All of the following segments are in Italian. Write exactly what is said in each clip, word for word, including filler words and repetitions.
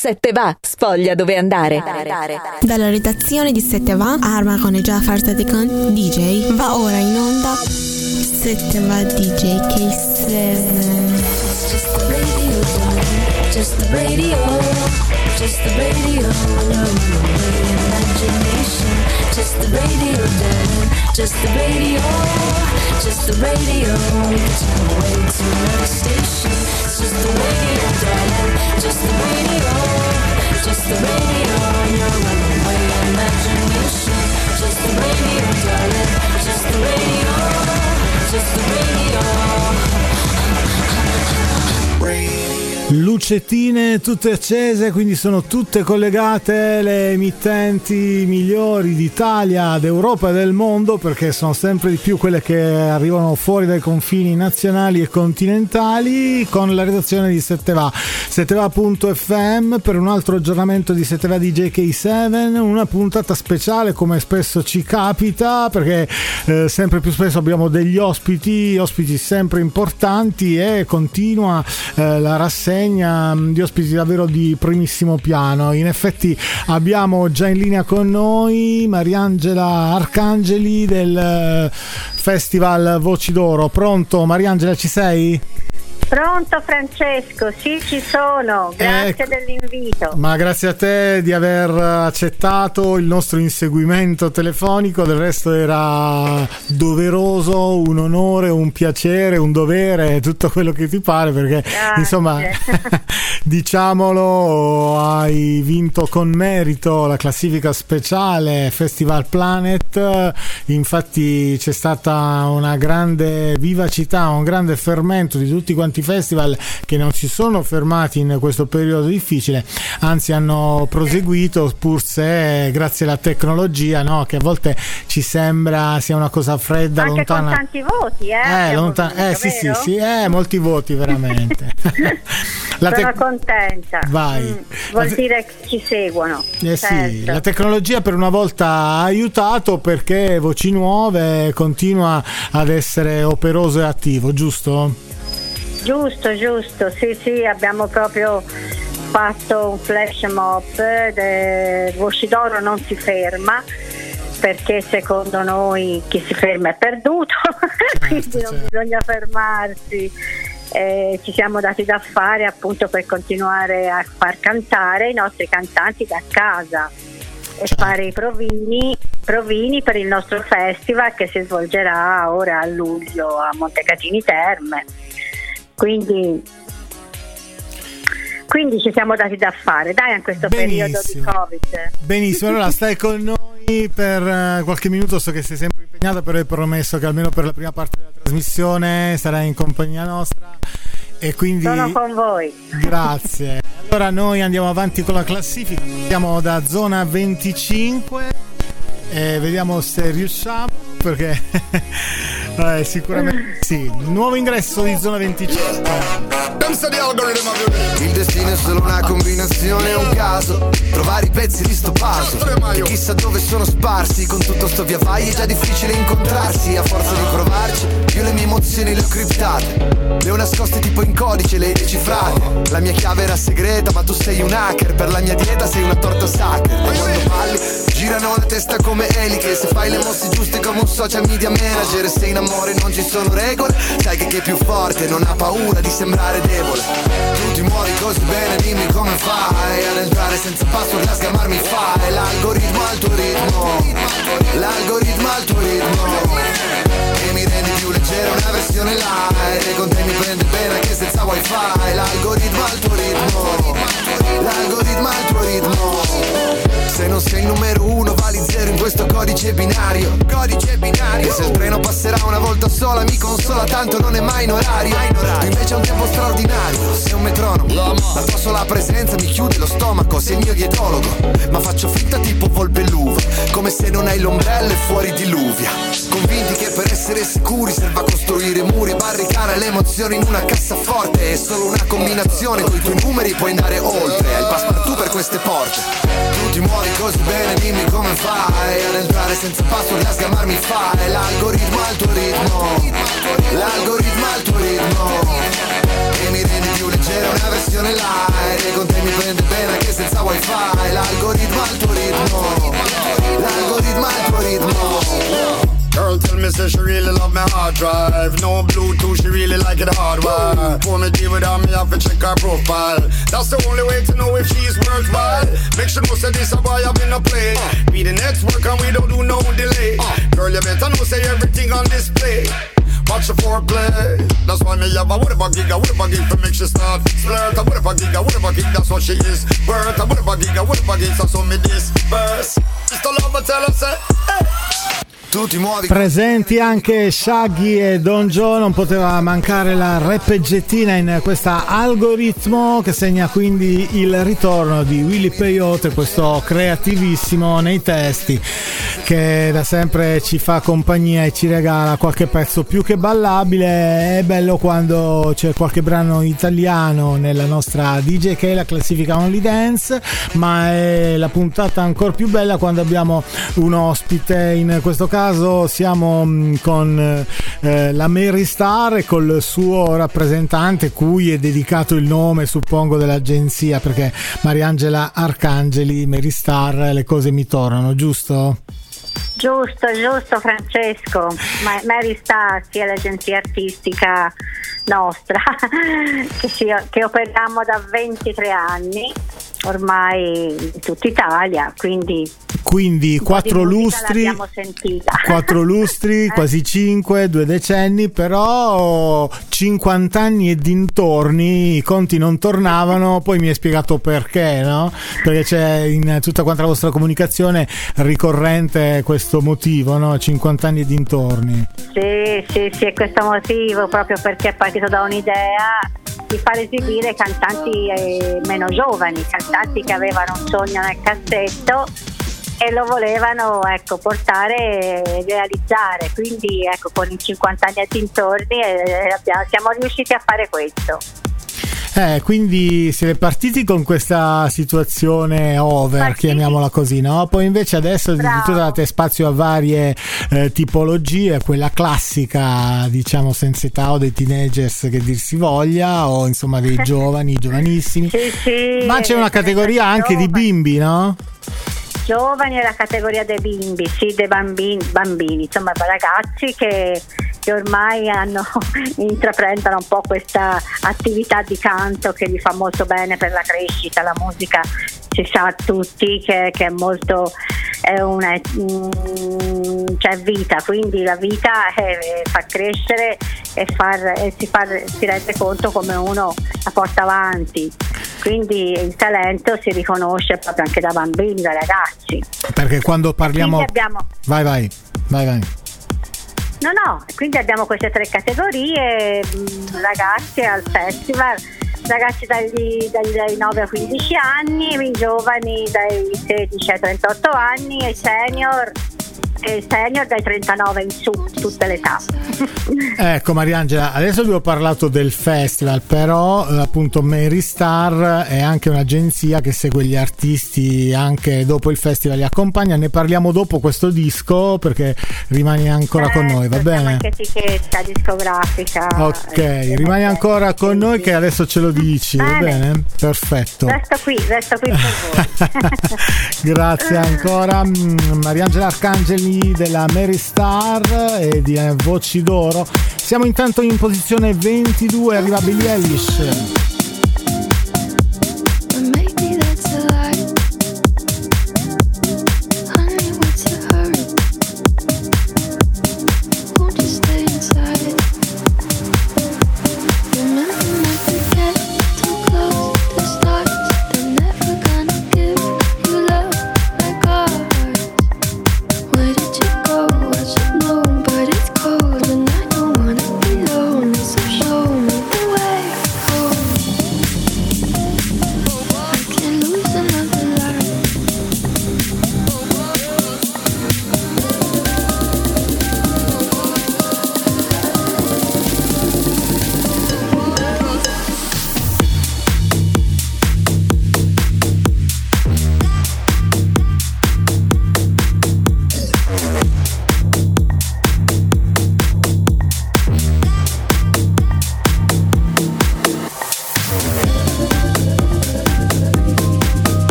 sette va, sfoglia dove andare. Dalla redazione di sette va, Arma con e Jafar Tatikan D J, va ora in onda sette va D J K sette. Just the radio, just the radio, no imagination. Just the radio, darling, just the radio, just the radio. We can turn away to another station. It's just the radio, darling, just the radio, just the radio. No runaway imagination. Just the radio, darling, just the radio, just the radio. Lucettine tutte accese, quindi sono tutte collegate le emittenti migliori d'Italia, d'Europa e del mondo, perché sono sempre di più quelle che arrivano fuori dai confini nazionali e continentali, con la redazione di sette va, sette va punto effe emme, per un altro aggiornamento di sette va D J K sette, una puntata speciale come spesso ci capita, perché eh, sempre più spesso abbiamo degli ospiti, ospiti sempre importanti, e continua eh, la rassegna di ospiti davvero di primissimo piano. In effetti abbiamo già in linea con noi Mariangela Arcangeli del Festival Voci d'Oro. Pronto Mariangela, ci sei? Pronto Francesco, sì, ci sono, grazie ecco, dell'invito. Ma grazie a te di aver accettato il nostro inseguimento telefonico, del resto era doveroso, un onore, un piacere, un dovere, tutto quello che ti pare, perché grazie. Insomma diciamolo, hai vinto con merito la classifica speciale Festival Planet, infatti c'è stata una grande vivacità, un grande fermento di tutti quanti festival che non si sono fermati in questo periodo difficile, anzi hanno proseguito, pur se grazie alla tecnologia, no, che a volte ci sembra sia una cosa fredda, anche lontana. Con tanti voti, eh, eh, lontan- vinto, eh sì, vero? sì, sì, eh, molti voti veramente. La sono te- contenta. Vai. Mm, vuol te- dire che ci seguono. Eh certo. sì, la tecnologia per una volta ha aiutato, perché Voci Nuove continua ad essere operoso e attivo, giusto? Giusto, giusto, sì, sì, abbiamo proprio fatto un flash mob, de... Voci d'Oro non si ferma, perché secondo noi chi si ferma è perduto, quindi certo, non certo. bisogna fermarsi. Eh, ci siamo dati da fare appunto per continuare a far cantare i nostri cantanti da casa e certo. fare i provini, provini per il nostro festival che si svolgerà ora a luglio a Montecatini Terme. Quindi, quindi ci siamo dati da fare, dai, in questo Benissimo. periodo di Covid. Benissimo, allora stai con noi per uh, qualche minuto, so che sei sempre impegnata, però hai promesso che almeno per la prima parte della trasmissione sarai in compagnia nostra. E quindi sono con voi. Grazie. Allora noi andiamo avanti con la classifica, siamo da zona venticinque e vediamo se riusciamo, perché eh, sicuramente sì. Nuovo ingresso di zona venticinque. Il destino è solo una combinazione, un caso trovare i pezzi di sto puzzle che chissà dove sono sparsi. Con tutto sto via vai è già difficile incontrarsi. A forza di provarci io le mie emozioni le ho criptate, le ho nascoste tipo in codice, le hai decifrate. La mia chiave era segreta ma tu sei un hacker, per la mia dieta sei una torta sacra. E quando balli girano la testa come eliche, se fai le mosse giuste come un social media manager. E se in amore non ci sono regole, sai che chi è più forte non ha paura di sembrare debole. Tu ti muovi così bene, dimmi come fai ad entrare senza password, a sgamarmi fai. L'algoritmo al tuo ritmo, l'algoritmo al tuo ritmo, e mi rendi più leggero, una versione light. E con te mi prende bene anche senza wifi. L'algoritmo al tuo ritmo, l'algoritmo al tuo ritmo. Se non sei il numero uno vali zero in questo codice binario, codice binario. E se il treno passerà una volta sola mi consola, tanto non è mai in orario. Tu invece hai un tempo straordinario, sei un metronomo. La tua sola presenza mi chiude lo stomaco, sei il mio dietologo. Ma faccio finta tipo volpe l'uva, come se non hai l'ombrello e fuori diluvia. Convinti che per essere sicuri serva costruire muri e barricare le emozioni in una cassaforte. È solo una combinazione, coi tuoi numeri puoi andare oltre. Hai il passepartout per queste porte. Tu ti muovi così bene, dimmi come fai ad entrare senza password, a sgamarmi fai. L'algoritmo al tuo ritmo, l'algoritmo al tuo ritmo, e mi rendi più leggera, una versione light. E con te mi prende bene anche se wifi, l'algoritmo al tuo ritmo, l'algoritmo al tuo ritmo. Girl tell me say she really love my hard drive. No Bluetooth, she really like it hardwired. For me deal with her, me have to check her profile. That's the only way to know if she's worthwhile. Make sure no say this a boy I've been a play. Be the next work and we don't do no delay. Girl you better know say everything on display. Watch the foreplay. That's why me have a whatever gig, a whatever gig to make she start flirt. A whatever gig, a whatever gig, that's what she is. Birth, a whatever gig, a whatever gig, so so me disperse. Just a love tell her say, hey. Presenti anche Shaggy e Don Joe, non poteva mancare la rappeggettina in questa algoritmo che segna quindi il ritorno di Willy Peyote, questo creativissimo nei testi che da sempre ci fa compagnia e ci regala qualche pezzo più che ballabile. È bello quando c'è qualche brano italiano nella nostra D J K, la classifica Only Dance, ma è la puntata ancora più bella quando abbiamo un ospite. In questo caso siamo con eh, la Mary Star e col suo rappresentante, cui è dedicato il nome, suppongo, dell'agenzia, perché Mariangela Arcangeli, Mary Star, le cose mi tornano, giusto? Giusto, giusto Francesco. Ma- Mary Star, sì, è l'agenzia artistica nostra che, si, che operiamo da ventitré anni ormai in tutta Italia, quindi quindi quattro lustri, quattro lustri, eh? quasi cinque, due decenni, però cinquanta anni e dintorni, i conti non tornavano. Poi mi hai spiegato perché, no? Perché c'è in tutta quanta la vostra comunicazione ricorrente questo motivo, no? cinquanta anni e dintorni. Sì, sì, sì, è questo motivo, proprio perché è partito da un'idea di far esibire cantanti eh, meno giovani, cantanti che avevano un sogno nel cassetto e lo volevano, ecco, portare e realizzare. Quindi ecco, con i cinquanta anni e dintorni eh, abbiamo, siamo riusciti a fare questo. Eh, quindi siete partiti con questa situazione over, partiti. Chiamiamola così, no? Poi invece adesso addirittura date spazio a varie eh, tipologie, quella classica, diciamo, senza età, o dei teenagers che dir si voglia, o insomma dei giovani, giovanissimi. Sì, sì, ma c'è una categoria anche giovani. Di bimbi, no? Giovani è la categoria dei bimbi, sì, dei bambini, bambini, insomma ragazzi che, che ormai hanno intraprendono un po' questa attività di canto che gli fa molto bene per la crescita. La musica si sa tutti che, che è molto è una mm, c'è vita, quindi la vita è, fa crescere e, far, e si, fa, si rende conto come uno la porta avanti. Quindi il talento si riconosce proprio anche da bambini, da ragazzi. Perché quando parliamo abbiamo... vai vai vai vai no no quindi abbiamo queste tre categorie: ragazzi al festival, ragazzi dagli, dai nove a quindici anni, i giovani dai sedici ai trentotto anni e senior e senior dai trentanove in su, tutte le età. Ecco Mariangela, adesso vi ho parlato del festival, però appunto Mary Star è anche un'agenzia che segue gli artisti anche dopo il festival, li accompagna. Ne parliamo dopo questo disco, perché rimani ancora eh, con noi, va bene? Anche etichetta discografica. Ok, eh, rimani ancora con noi che adesso ce lo dici, bene. Va bene? Perfetto. Resto qui, resto qui per voi. Grazie ancora Mariangela Arcangeli della Mary Star e di Voci d'Oro. Siamo intanto in posizione ventidue, arriva Billie Eilish. Show me the way home.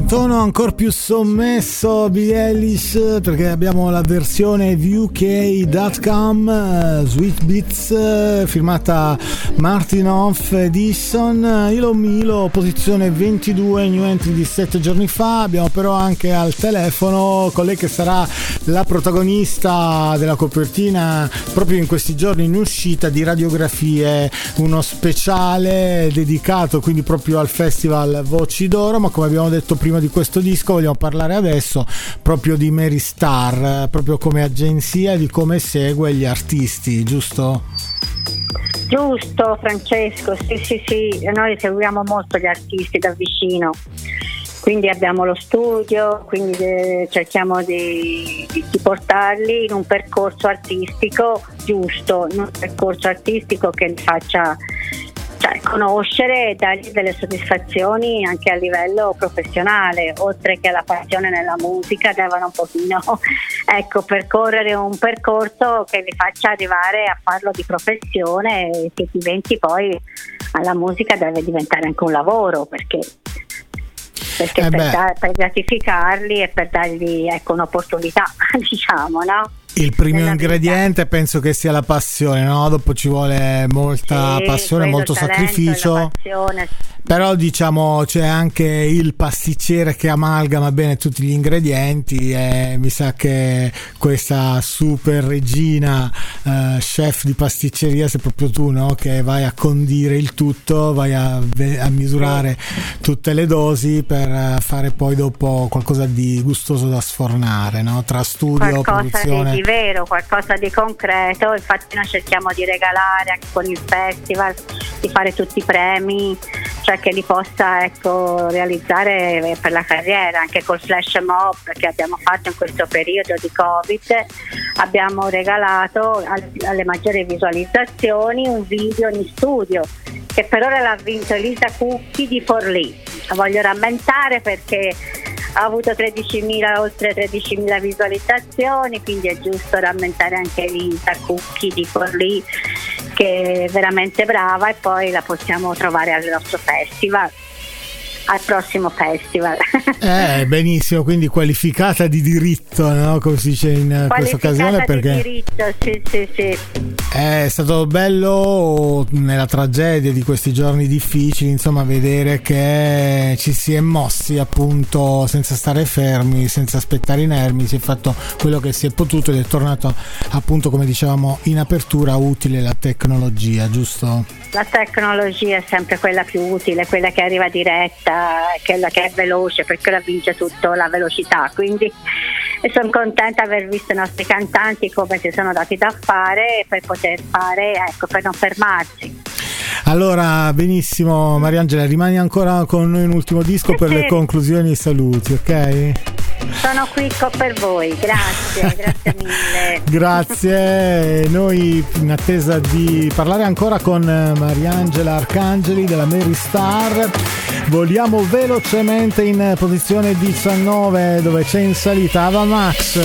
tono ancora più sommesso Billie Eilish, perché abbiamo la versione U K dot com uh, Sweet Beats uh, firmata Martin Off Edition. Ilo Milo, posizione ventidue, new entry di sette giorni fa. Abbiamo però anche al telefono colei che sarà la protagonista della copertina proprio in questi giorni in uscita di Radiografie, uno speciale dedicato quindi proprio al festival Voci d'Oro, ma come abbiamo detto prima di questo disco vogliamo parlare adesso proprio di Mary Star, proprio come agenzia, di come segue gli artisti, giusto? Giusto Francesco, sì sì sì, noi seguiamo molto gli artisti da vicino, quindi abbiamo lo studio, quindi eh, cerchiamo di, di, di portarli in un percorso artistico giusto, in un percorso artistico che li faccia cioè, conoscere e dargli delle soddisfazioni anche a livello professionale, oltre che alla passione nella musica, devono un pochino ecco, percorrere un percorso che li faccia arrivare a farlo di professione e che diventi poi, alla musica deve diventare anche un lavoro, perché perché eh per, da, per gratificarli e per dargli ecco, un'opportunità diciamo, no? Il primo Nella ingrediente vita. Penso che sia la passione, no? Dopo ci vuole molta sì, passione, molto sacrificio. Però diciamo c'è anche il pasticcere che amalgama bene tutti gli ingredienti e mi sa che questa super regina uh, chef di pasticceria sei proprio tu, no? Che vai a condire il tutto, vai a, a misurare tutte le dosi per fare poi dopo qualcosa di gustoso da sfornare, no? Tra studio, qualcosa produzione. Di, di vero, qualcosa di concreto. Infatti noi cerchiamo di regalare anche con il festival, di fare tutti i premi, cioè che li possa ecco, realizzare per la carriera. Anche col flash mob che abbiamo fatto in questo periodo di Covid abbiamo regalato alle maggiori visualizzazioni un video in studio che per ora l'ha vinto Elisa Cucchi di Forlì. La voglio rammentare perché ha avuto tredicimila, oltre tredicimila visualizzazioni, quindi è giusto rammentare anche Elisa Cucchi di Forlì, che è veramente brava, e poi la possiamo trovare al nostro festival, al prossimo festival. Eh, benissimo, quindi qualificata di diritto, no? Come si dice in questa occasione, perché di diritto, sì, sì, sì. È stato bello nella tragedia di questi giorni difficili, insomma, vedere che ci si è mossi appunto senza stare fermi, senza aspettare inermi, si è fatto quello che si è potuto ed è tornato appunto, come dicevamo in apertura, utile la tecnologia, giusto? La tecnologia è sempre quella più utile, quella che arriva diretta, quella che è veloce, perché la vince tutto la velocità, quindi sono contenta di aver visto i nostri cantanti come si sono dati da fare per poter fare, ecco, per non fermarsi. Allora, benissimo Mariangela, rimani ancora con noi un ultimo disco per le conclusioni e i saluti, ok? Sono qui per voi, grazie, grazie mille. Grazie, noi in attesa di parlare ancora con Mariangela Arcangeli della Mary Star, voliamo velocemente in posizione diciannove dove c'è in salita Ava Max.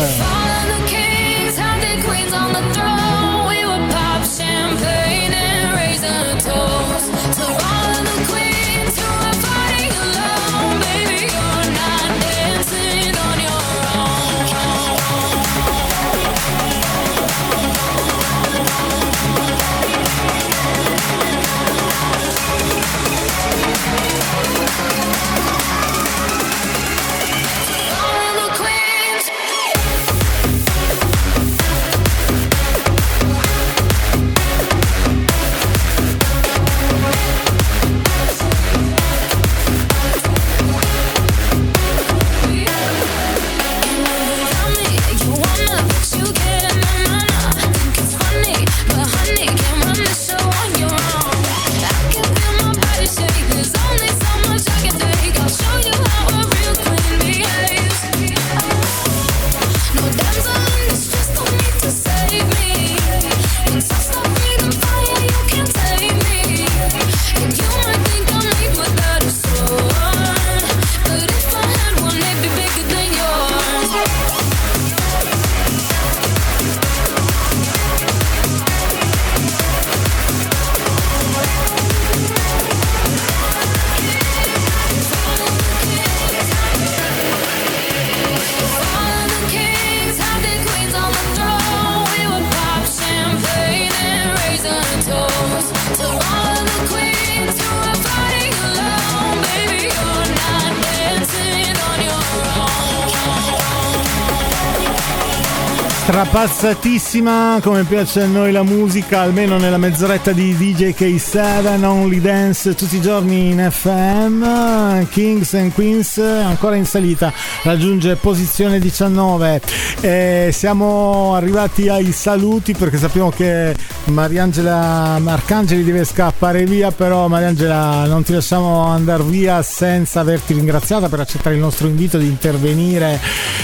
Strapazzatissima, come piace a noi la musica, almeno nella mezz'oretta di D J K sette, Only Dance, tutti i giorni in F M. Kings and Queens ancora in salita, raggiunge posizione diciannove. E siamo arrivati ai saluti, perché sappiamo che Mariangela Arcangeli deve scappare via, però Mariangela non ti lasciamo andare via senza averti ringraziata per accettare il nostro invito di intervenire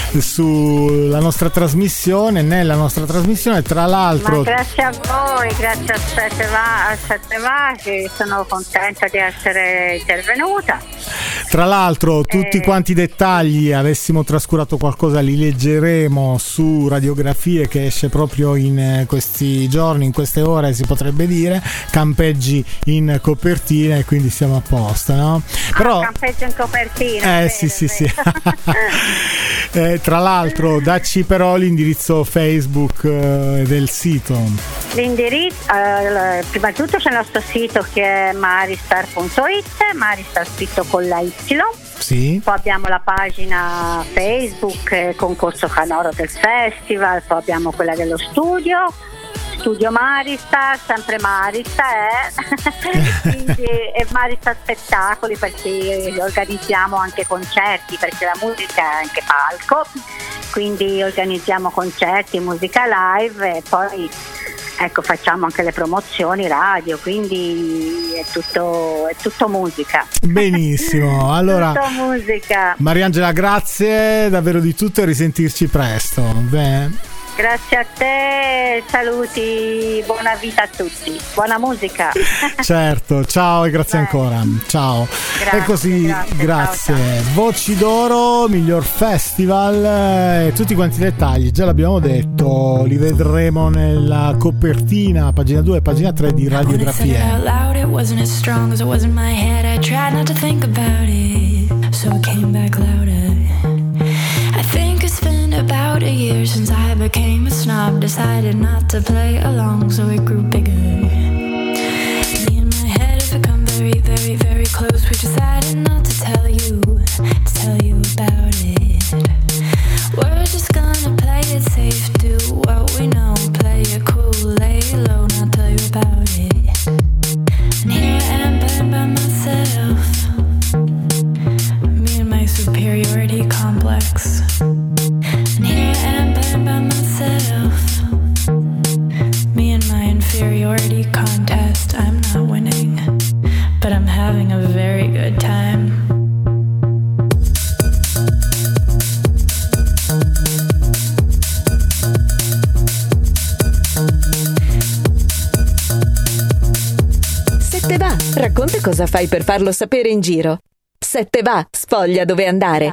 sulla nostra trasmissione, nella nostra trasmissione. Tra l'altro, ma grazie a voi, grazie a Sette Va, a Sette Va, che sono contenta di essere intervenuta. Tra l'altro tutti eh... quanti i dettagli, avessimo trascurato qualcosa, li leggeremo su Radiografie, che esce proprio in questi giorni, in queste ore si potrebbe dire, campeggi in copertina, e quindi siamo a posto, no? Però ah, campeggio in copertina, eh vero, sì sì vero. sì eh, tra l'altro dacci però l'indirizzo Facebook eh, del sito. L'indirizzo, eh, prima di tutto c'è il nostro sito che è maristar punto it, Maristar scritto con la Y. Sì. Poi abbiamo la pagina Facebook, eh, Concorso Canoro del Festival, poi abbiamo quella dello studio, Studio Maristar, sempre Maristar, eh? Quindi, e Maristar Spettacoli, perché organizziamo anche concerti, perché la musica è anche palco, quindi organizziamo concerti, musica live, e poi ecco, facciamo anche le promozioni radio, quindi è tutto, è tutto musica. Benissimo, allora tutto musica. Mariangela, grazie davvero di tutto e risentirci presto. Beh. Grazie a te, saluti, buona vita a tutti, buona musica. Certo, ciao e grazie. Beh. Ancora. Ciao. Grazie, e così, grazie. grazie. Ciao, ciao. Voci d'oro, miglior festival, e tutti quanti i dettagli, già l'abbiamo detto, li vedremo nella copertina, pagina due e pagina tre di Radiografie. About a year since I became a snob, decided not to play along, so it grew bigger. Me and my head have become very, very, very close. We decided not to tell you, to tell you about it. We're just gonna play it safe, do what we know, play it cool, lay low, not tell you about it. And here I am playing by myself, me and my superiority complex. And here I am playing by myself, me and my inferiority contest. I'm not winning, but I'm having a very good time. Sette Va, racconta cosa fai per farlo sapere in giro. Sette Va, sfoglia dove andare.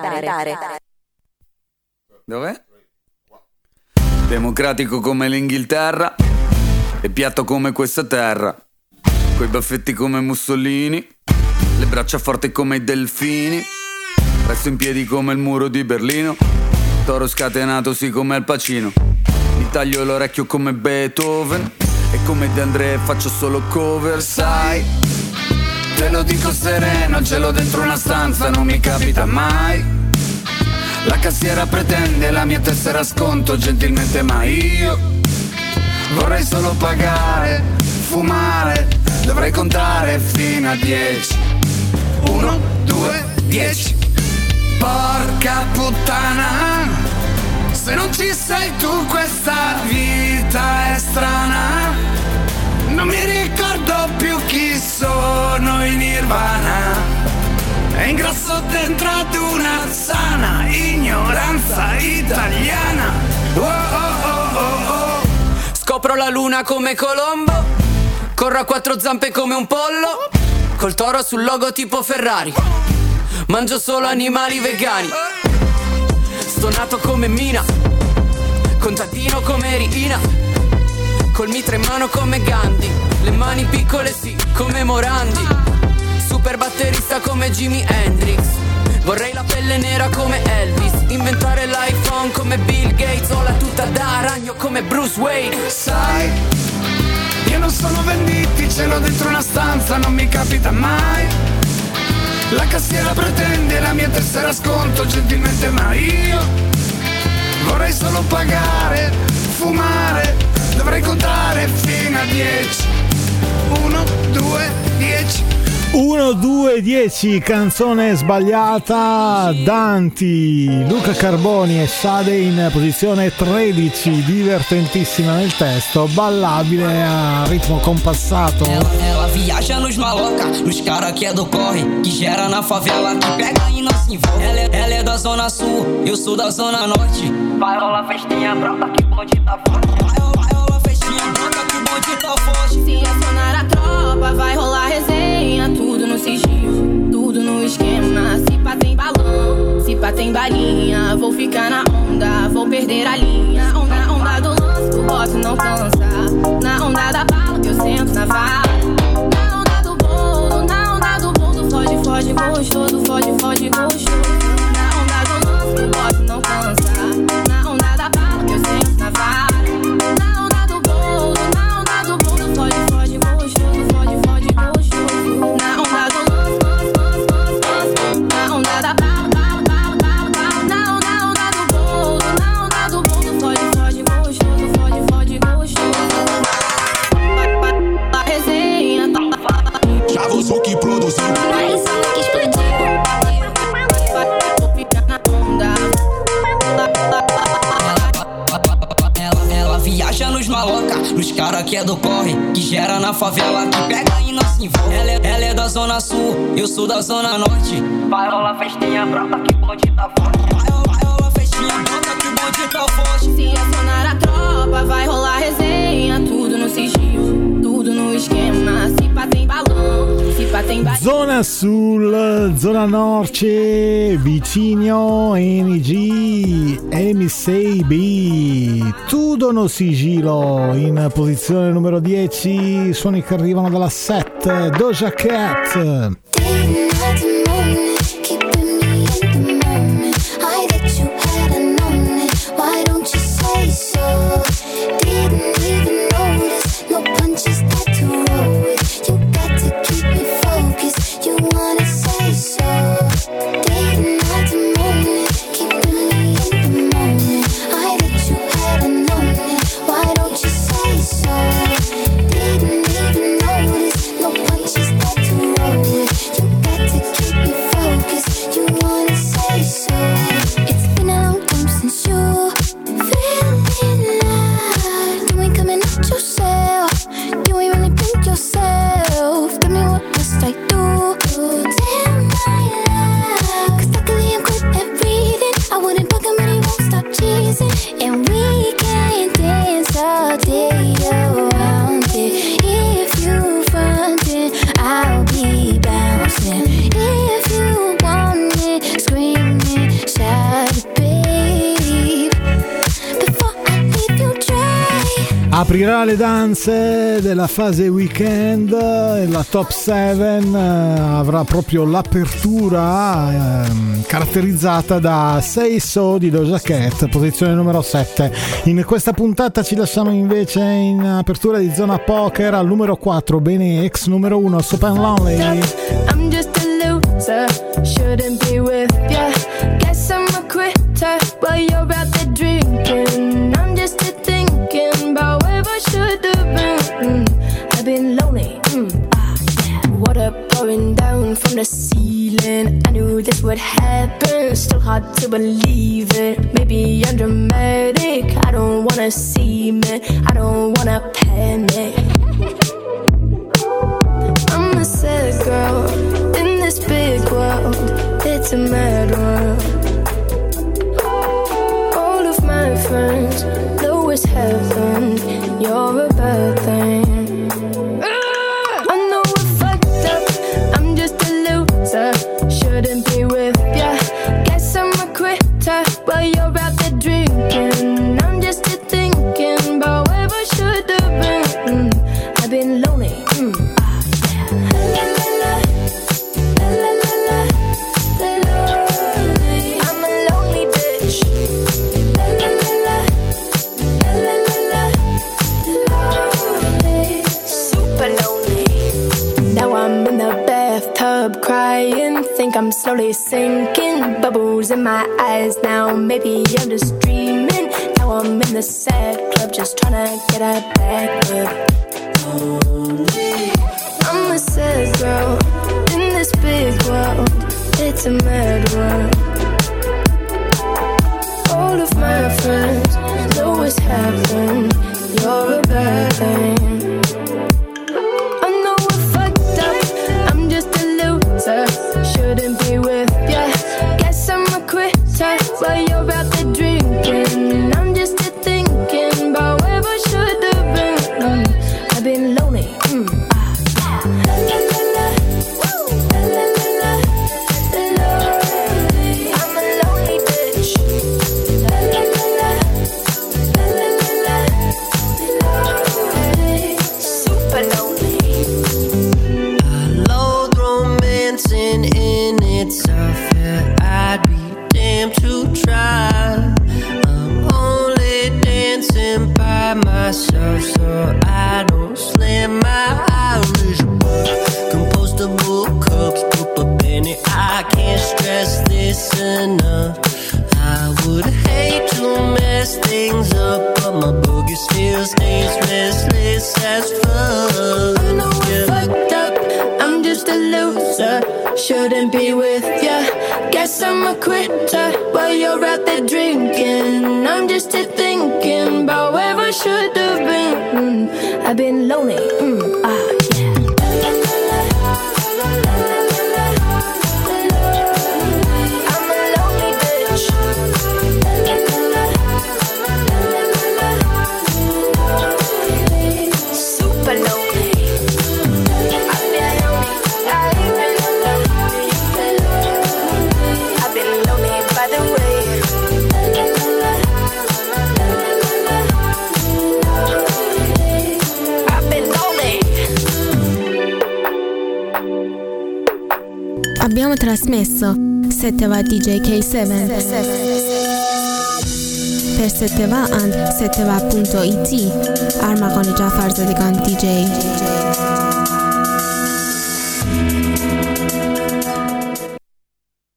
Dov'è? Democratico come l'Inghilterra e piatto come questa terra, coi baffetti come Mussolini, le braccia forti come i delfini, resto in piedi come il muro di Berlino, toro scatenato sì come Al Pacino, mi taglio l'orecchio come Beethoven e come De André faccio solo cover, sai, te lo dico sereno, ce l'ho dentro una stanza, non mi capita mai. La cassiera pretende la mia tessera sconto gentilmente, ma io vorrei solo pagare, fumare, dovrei contare fino a dieci. Uno, due, dieci. Porca puttana, se non ci sei tu questa vita è strana. Non mi ricordo più chi sono in Nirvana. E ingrasso dentro ad una sana ignoranza italiana. Oh, oh, oh, oh, oh. Scopro la luna come Colombo, corro a quattro zampe come un pollo, col toro sul logo tipo Ferrari, mangio solo animali vegani. Stonato come Mina, contadino come Rina, col mitra in mano come Gandhi, le mani piccole sì come Morandi, super batterista come Jimi Hendrix, vorrei la pelle nera come Elvis, inventare l'iPhone come Bill Gates, ho la tuta da ragno come Bruce Wayne. Sai, io non sono venditi, ce l'ho dentro una stanza, non mi capita mai. La cassiera pretende la mia tessera sconto gentilmente, ma io vorrei solo pagare, fumare, dovrei contare fino a dieci. Uno, due, dieci. uno, due, dieci, canzone sbagliata. Danti, Luca Carboni e Sade in posizione tredici, divertentissima nel testo, ballabile a ritmo compassato. Ela, ela viaja nos maloca, nos cara que é do corre, que gera na favela, que pega e não se envolve. Ela é, ela é da zona sul, eu sou da zona norte. Vai rolar festinha brota que o bonde tá forte. Vai rolar, vai rolar festinha brota que o bonde tá forte. Se acionar a tropa, vai rolar resenha. Tudo no sigilo, tudo no esquema. Se pá tem balão, se pá tem balinha. Vou ficar na onda, vou perder a linha. Na onda do lance, o bote não cansa. Na onda da bala que eu sento na vara. Na onda do bolo, na onda do bolo. Foge, foge, gostoso, foge, foge, gostoso. Na onda do lance, o bote não cansa. Na onda da bala que eu sento na vara. Na onda do bolo, na onda do bolo. Foge, foge, gostoso, foge, foge, gostoso. Na onda do lance, lance, lance, lance. Na onda da bala, bala, bala, bala, bala. Na onda, na onda do bolo, na onda do bolo. Foge, foge, gostoso, foge, foge, gostoso. A resenha tá. Já vou que produziu. Mas só que explodiu. Vou ficar na onda. Ela, ela viaja nos maloca, nos cara que é do corre, que gera na favela, que pega e não se envolve. Ela é, ela é da zona sul, eu sou da zona norte. Vai rolar festinha brota que o bonde tá forte. Vai rolar, vai rolar festinha brota que o bonde tá forte. Se acionar a tropa, vai rolar resenha. Tudo no sigilo, tudo no esquema. Se pá tem balão, se pá tem balinha. Zona Sul, Zona Norte, vicino N G, M sei B, tutto no sigilo in posizione numero dieci, suoni che arrivano dalla sette, Doja Cat. Aprirà le danze della fase weekend e la top sette eh, avrà proprio l'apertura eh, caratterizzata da Say So di Doja Cat, posizione numero sette. In questa puntata ci lasciamo invece in apertura di zona poker al numero quattro, Bene ex numero uno, Soap and Lonely. I'm just a loser, shouldn't be with ya. Guess I'm a quitter while you're out there drinking. I'm just a thinking about where I should have been. Mm, I've been lonely. Mm, ah, yeah. Water pouring down from the ceiling. I knew this would happen. Still hard to believe it. Maybe I'm dramatic. I don't wanna see me. I don't wanna panic. I'm a sad girl in this big world. It's a mad world. All of my friends know it's heaven. You're a bad thing. I know we're fucked up. I'm just a loser. Shouldn't be with ya. Guess I'm a quitter while you're out there drinking. I'm just a thinking about where I should have been. Mm, I've been lonely. Mm. Crying, think I'm slowly sinking. Bubbles in my eyes now. Maybe I'm just dreaming. Now now I'm in the sad club, just tryna get a back up. I'm a sad girl in this big world. It's a mad world. All of my friends know what's happened. You're a bad thing. I know I fucked up. I'm just a loser. Shouldn't be with ya. Guess I'm a quitter while you're out there drinking. I'm just a thinking about where I should have been. Mm, I've been lonely. Mm, ah, yeah. La, la, la, la. Woo. La, la, la, la. Lonely. I'm a lonely bitch. La, la, la, la. La, la, la, la. Lonely. Super lonely. I loathe romancing in itself. Yeah, I'd be damned to try. I'm only dancing by myself, so I don't slam my Irish bar. Compostable cups, poop a penny. I can't stress this enough. I would hate to mess things up, but my boogie still stays restless as fuck. I know I fucked up. I'm just a loser. Shouldn't be with ya. Guess I'm a quitter while you're out there drinking. I'm just here thinking about where I should have been. Mm, I've been lonely. Mm, ah, yeah. I'm a lonely bitch. Super lonely. I've been lonely. I've been lonely. I've been lonely by the way. I've been lonely. Abbiamo trasmesso sette va D J K sette. Per sette va and sette va punto it Armağan Caferzadeghan D J.